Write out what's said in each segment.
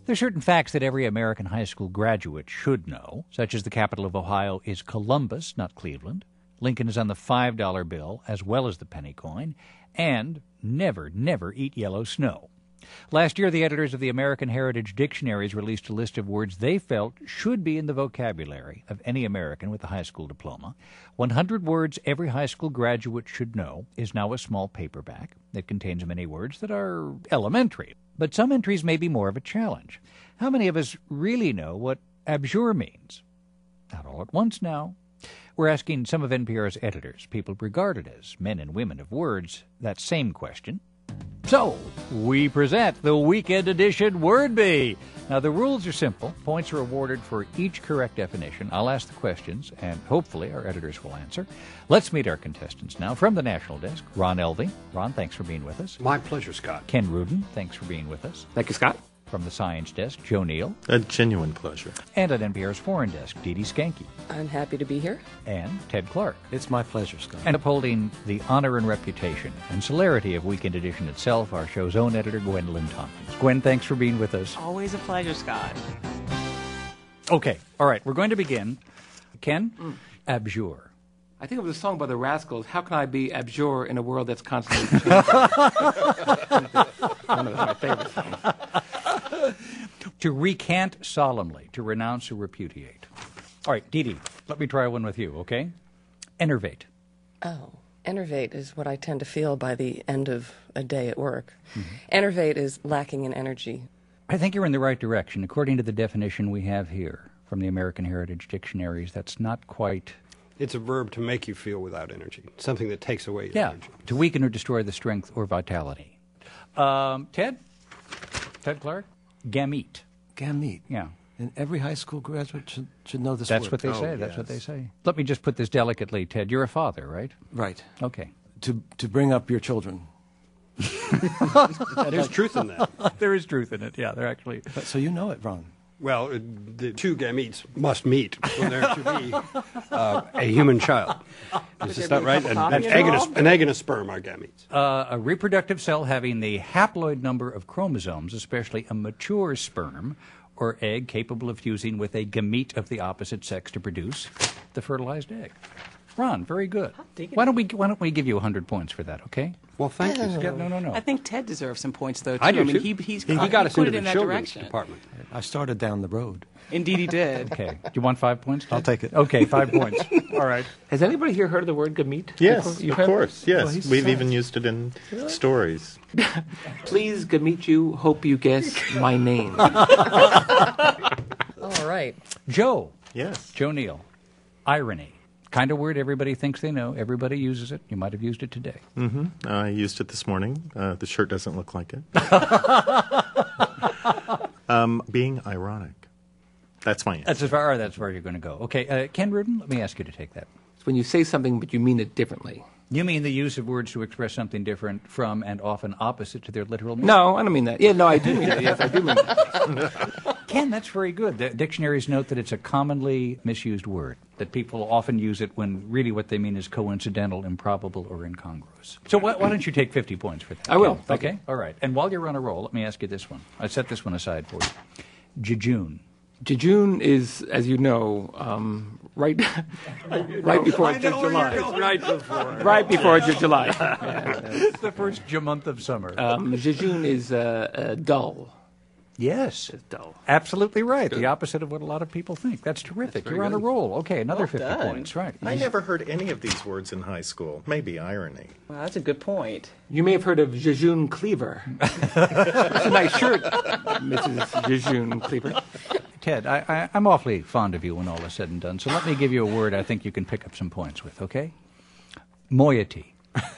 There are certain facts that every American high school graduate should know, such as the capital of Ohio is Columbus, not Cleveland. Lincoln is on the $5 bill as well as the penny coin, and never, never eat yellow snow. Last year, the editors of the American Heritage Dictionaries released a list of words they felt should be in the vocabulary of any American with a high school diploma. 100 words every high school graduate should know is now a small paperback that contains many words that are elementary. But some entries may be more of a challenge. How many of us really know what abjure means? Not all at once now. We're asking some of NPR's editors, people regarded as men and women of words, that same question. So, we present the Weekend Edition Word Bee. Now, the rules are simple. Points are awarded for each correct definition. I'll ask the questions, and hopefully our editors will answer. Let's meet our contestants now. From the National Desk, Ron Elving. Ron, thanks for being with us. My pleasure, Scott. Ken Rudin, thanks for being with us. Thank you, Scott. From the Science Desk, Joe Neal. A genuine pleasure. And at NPR's Foreign Desk, Dee Dee Skanke. I'm happy to be here. And Ted Clark. It's my pleasure, Scott. And upholding the honor and reputation and celerity of Weekend Edition itself, our show's own editor, Gwendolyn Tompkins. Gwen, thanks for being with us. Always a pleasure, Scott. Okay, all right, we're going to begin. Ken, abjure. I think it was a song by the Rascals, How Can I Be Abjure in a World That's Constantly Changing? One of my favorite songs. To recant solemnly, to renounce or repudiate. All right, Dee Dee, let me try one with you, okay? Enervate. Oh, enervate is what I tend to feel by the end of a day at work. Enervate is lacking in energy. I think you're in the right direction. According to the definition we have here from the American Heritage Dictionaries, that's not quite... It's a verb to make you feel without energy, something that takes away your energy. To weaken or destroy the strength or vitality. Ted Clark? Gamete. Gamete. Yeah. And every high school graduate should know this That's word. what they say. That's what they say. Let me just put this delicately, Ted. You're a father, right? Right. Okay. To bring up your children. There's truth in that. There is truth in it, yeah. They're actually... So you know it, Ron. Well, the two gametes must meet for there to be a human child. Is this not right? An egg and a sperm are gametes. A reproductive cell having the haploid number of chromosomes, especially a mature sperm or egg capable of fusing with a gamete of the opposite sex to produce the fertilized egg. Ron, very good. Why don't we give you 100 points for that, okay? Well, thank you. Yeah, no. I think Ted deserves some points, though, too. I do, mean, too. He got us put into it in the that children's direction. department. I started down the road. Indeed, he did. Okay. Do you want 5 points, Ted? I'll take it. Okay, 5 points. All right. Has anybody here heard of the word gamete? Yes, before? of course. Yes, Well, he's we've science. even used it in stories. Please gamete you, hope you guess my name. All right. Joe. Yes. Joe Neal. Irony. Kind of word everybody thinks they know. Everybody uses it. You might have used it today. I used it this morning. The shirt doesn't look like it. Being ironic. That's my answer. That's as far you're going to go. Okay, Ken Rudin, let me ask you to take that. It's when you say something but you mean it differently. You mean the use of words to express something different from and often opposite to their literal meaning? No, I don't mean that. Yeah, no, I do mean that. Yes, I do mean that. Ken, that's very good. The dictionaries note that it's a commonly misused word, that people often use it when really what they mean is coincidental, improbable, or incongruous. So why don't you take 50 points for that? I will. Ken? Okay? All right. And while you're on a roll, let me ask you this one. I set this one aside for you. Jejune. Jejune is, as you know, right before July. Right before July. It's the first month of summer. Jejune is dull. Yes. It's dull. Absolutely right. The opposite of what a lot of people think. That's terrific. You're on a roll. Okay, another 50 points. Right. I never heard any of these words in high school. Maybe irony. Well, that's a good point. You may have heard of Jejune Cleaver. That's a nice shirt, Mrs. Jejune Cleaver. Ted, I'm awfully fond of you when all is said and done, so let me give you a word I think you can pick up some points with, okay? Moiety.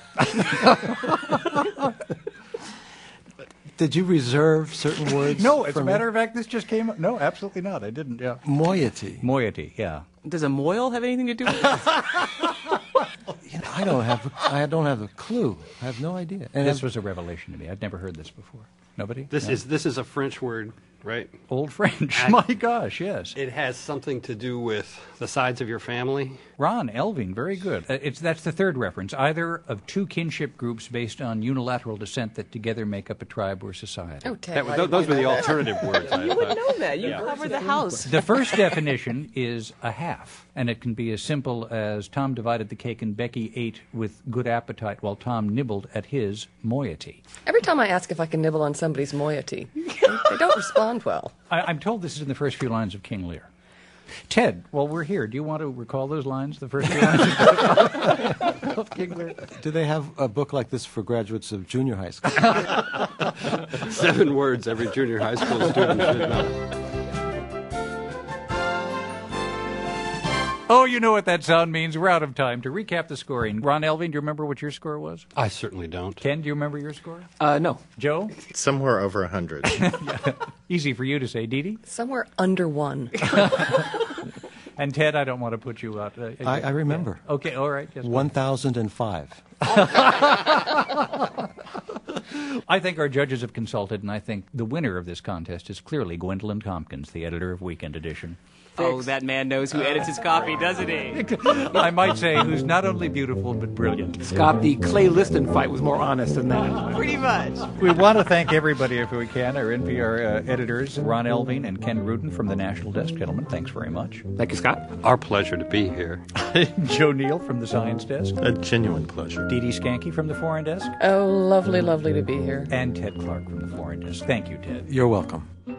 Did you reserve certain words? No, as a for matter me? of fact, this just came up. No, absolutely not. I didn't, yeah. Moiety. Moiety, yeah. Does a moil have anything to do with it? I don't have a clue. I have no idea. And This was a revelation to me. I'd never heard this before. Nobody? This is a French word right? Old French. My gosh, yes. It has something to do with the sides of your family. Ron Elving, very good. That's the third reference. Either of two kinship groups based on unilateral descent that together make up a tribe or society. Oh, Ted, Those were the alternative words. You would know that. You covered the house. The first definition is a half, and it can be as simple as Tom divided the cake and Becky ate with good appetite while Tom nibbled at his moiety. Every time I ask if I can nibble on somebody's moiety, they don't respond well. I'm told this is in the first few lines of King Lear. Ted, while we're here, do you want to recall those lines, the first few lines of King Lear? Do they have a book like this for graduates of junior high school? 7 words every junior high school student should know. Oh, you know what that sound means. We're out of time. To recap the scoring, Ron Elving, do you remember what your score was? I certainly don't. Ken, do you remember your score? No. Joe? Somewhere over 100. Easy for you to say. Dee Dee? Somewhere under 1. And Ted, I don't want to put you out. I remember. Okay, all right. Yes, 1005. I think our judges have consulted, and I think the winner of this contest is clearly Gwendolyn Tompkins, the editor of Weekend Edition. Oh, that man knows who edits his copy, doesn't he? I might say who's not only beautiful, but brilliant. Scott, the Clay Liston fight was more honest than that. Pretty much. We want to thank everybody, if we can, our NPR editors, Ron Elving and Ken Rudin from the National Desk. Gentlemen, thanks very much. Thank you, Scott. Our pleasure to be here. Joe Neal from the Science Desk. A genuine pleasure. Dee Dee Skanke from the Foreign Desk. Oh, lovely, lovely to be here. And Ted Clark from the Foreign Desk. Thank you, Ted. You're welcome.